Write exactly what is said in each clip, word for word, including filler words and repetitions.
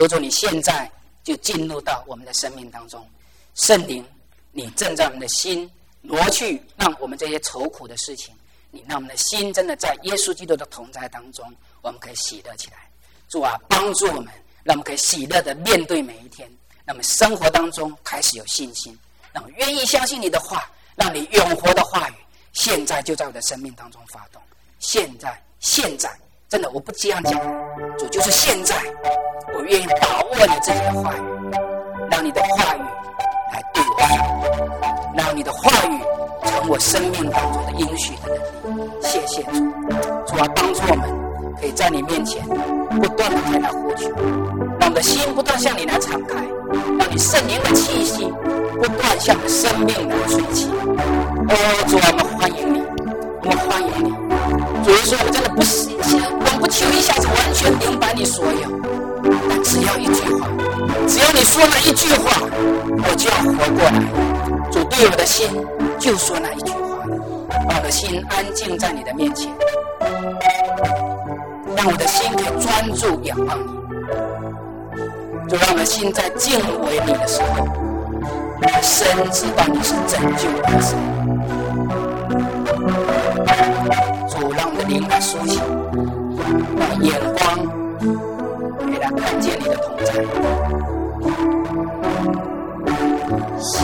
求主你现在就进入到我们的生命当中，圣灵，你正在我们的心挪去，让我们这些愁苦的事情，你让我们的心真的在耶稣基督的同在当中，我们可以喜乐起来。主啊，帮助我们，让我们可以喜乐的面对每一天，让我们生活当中开始有信心，让我们愿意相信你的话，让你永活的话语现在就在我的生命当中发动。现在，现在，真的我不这样讲，主就是现在，我愿意把握你自己的话语，让你的话语来对我说，让你的话语成我生命当中的应许的能力。谢谢主，主啊，帮助我们可以在你面前不断的来呼求，让我们的心不断向你来敞开，让你圣灵的气息不断向我们生命来吹气。哦，主啊，我们欢迎你，我们欢迎你。主耶稣，我们真的不是，我们不求一下子完全明白你所有，但只要一句话，只要你说了一句话，我就要活过来。主对我的心就说那一句话，让我的心安静在你的面前，让我的心可以专注仰望你。就让我的心在敬畏你的时候，深知道你是拯救我的神。主，让我们的灵来苏醒，让眼光可以来看见你的同在。 向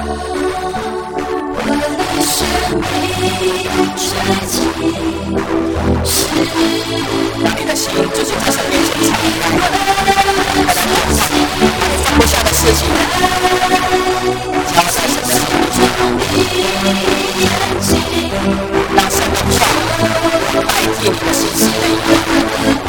我的生命吹气， 让你的心就是在神面前敞开，在路上你放不下的事情，交在神的手里，让神的话代替你的心思的一个。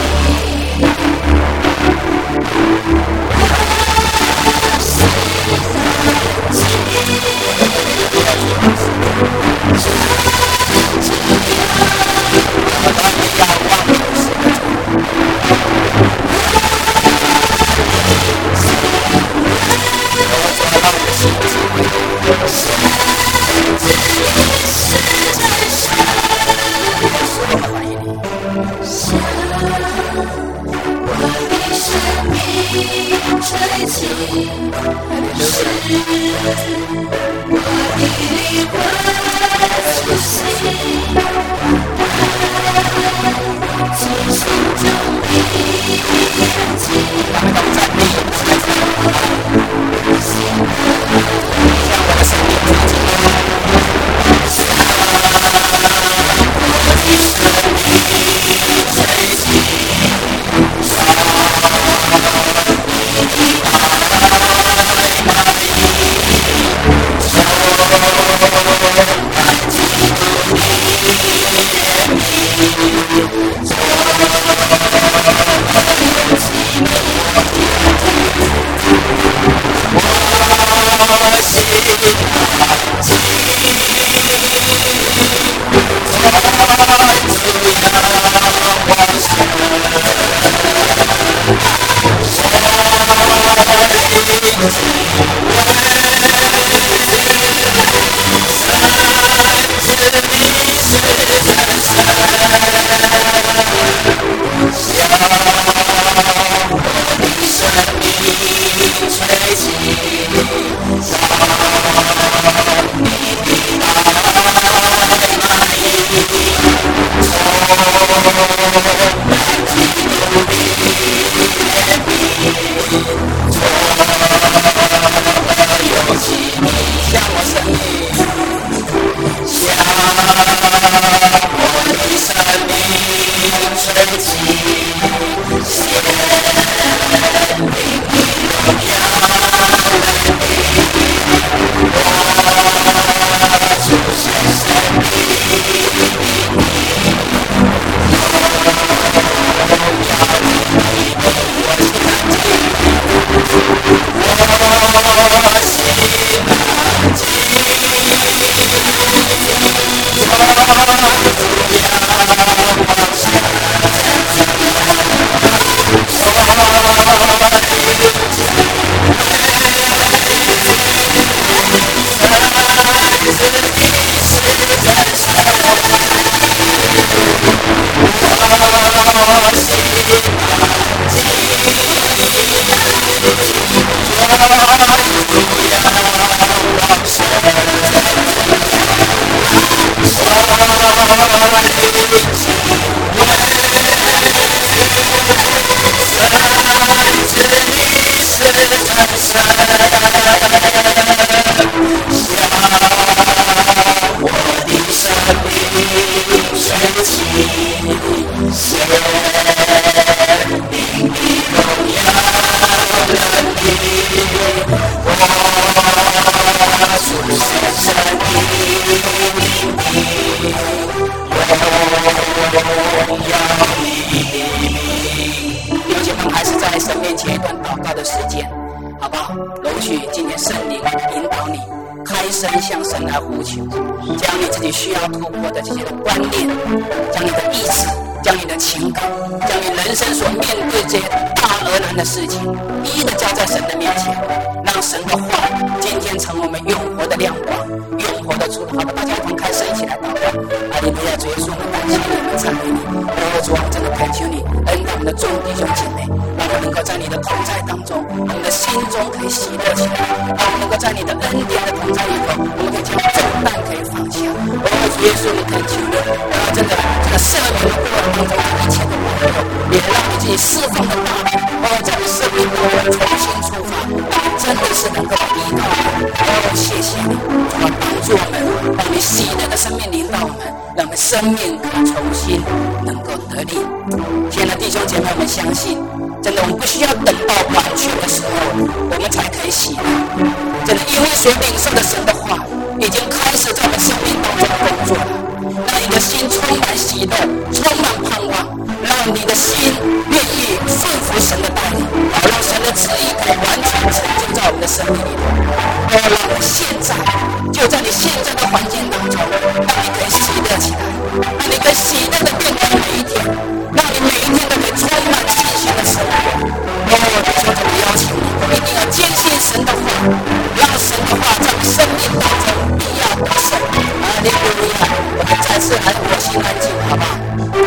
向神来呼求，将你自己需要突破的这些的观念，将你的意识，将你的情感，将你人生所面对这些大而难的事情，一一的交在神的面前，让神的话今天成为我们永活的亮光，永活的出路。好的，大家同开声一起来祷告。阿利路亚，主耶稣，我们感谢你，我们赞美你。哦，主啊，真的恳求你恩待我们的众弟兄姐妹，让我们能够在你的同在当中，我们的心中可以喜乐起来，让我们能够在你的恩典的同在里头，我们可以将重担可以放下。哦，主耶稣，我们恳求你，然后真的这个赦免的过程当中一切的软弱，也让你自己释放的大能，哦，在你生命当中重新出发，让你真的是能够依靠你。哦，谢谢你，主啊，帮助我们，让你喜乐的生命领导我们，让我们生命可以重新能够得力。亲爱的弟兄姐妹，我们相信，真的我们不需要等到完全的时候，我们才可以喜乐。真的，因为所领受的神的话，已经开始在我们生命当中工作了，让你的心充满喜乐，充满盼望，让你的心愿意顺服神的带领，好让神的旨意可以完全成就在我们的生命里头。哦，让我们现在就在你现在的环境当中，让你可以喜乐起来，让你可以喜乐的面对每一天，让你每一天都可以充满信心的生活。哦，弟兄姊妹，邀请你一定要坚信神的话，让神的话在你生命当中必要得胜。哈利路亚！我们再次来我心安静，好不好？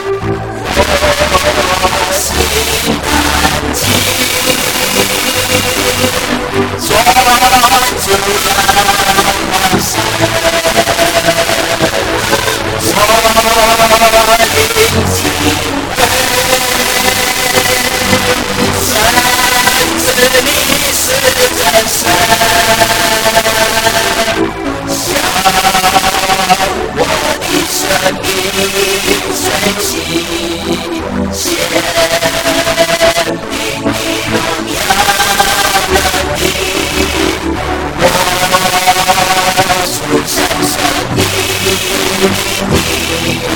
我心安静，专注仰望神，我灵敬畏，神子你是真神，向我的生命吹气，显明你荣耀能力，我出生生命的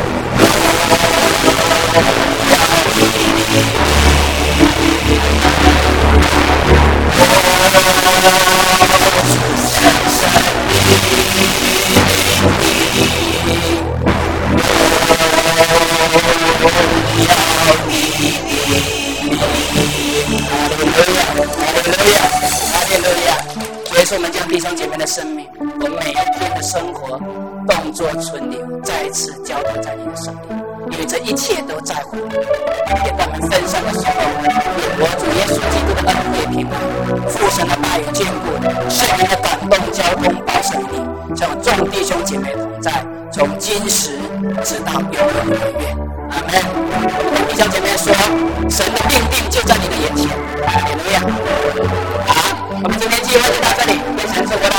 我们将弟兄姐妹的生命，我们每一天的生活、动作、存留，再一次交托在你的手里，因为这一切都在乎你。也当我们分散的时候，我主耶稣基督的恩惠平安、父神的大有眷顾、圣灵的感动、交通、保守你，向众弟兄姐妹同在，从今时直到永永远远。阿门。我们弟兄姐妹说，神的命定就在你的眼前。哈利路亚。好，我们今天聚会就到这里，愿神祝福。